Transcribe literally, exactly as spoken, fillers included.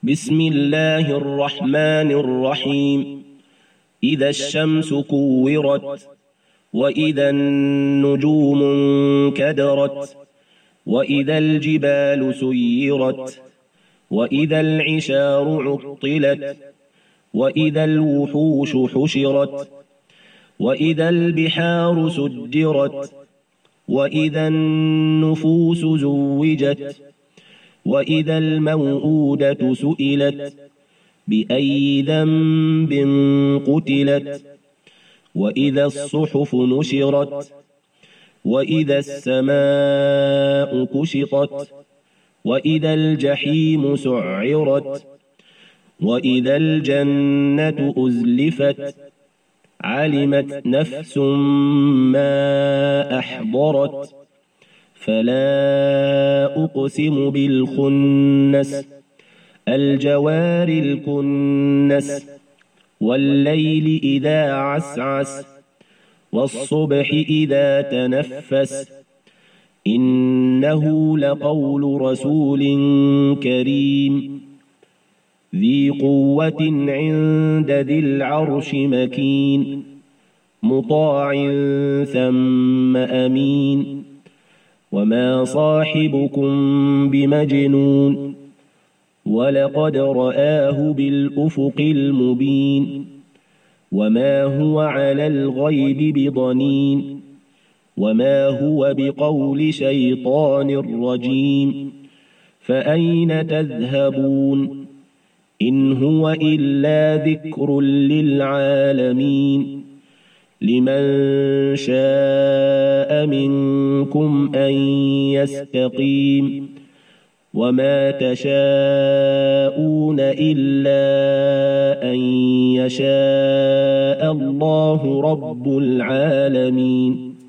بسم الله الرحمن الرحيم. إذا الشمس كورت، وإذا النجوم انكدرت، وإذا الجبال سيرت، وإذا العشار عطلت، وإذا الوحوش حشرت، وإذا البحار سجرت، وإذا النفوس زوجت، وإذا الموءودة سئلت بأي ذنب قتلت، وإذا الصحف نشرت، وإذا السماء كشطت، وإذا الجحيم سعرت، وإذا الجنة أزلفت، علمت نفس ما أحضرت. فلا أقسم بالخنس، الجوار الكنس، والليل إذا عسعس، والصبح إذا تنفس، إنه لقول رسول كريم ذي قوة عند ذي العرش مكين، مطاع ثم أمين. وما صاحبكم بمجنون، ولقد رآه بالأفق المبين. وما هو على الغيب بضنين، وما هو بقول شيطان رجيم. فأين تذهبون؟ إن هو إلا ذكر للعالمين. لمن شاء منكم أن يستقيم. وما تشاءون إلا أن يشاء الله رب العالمين.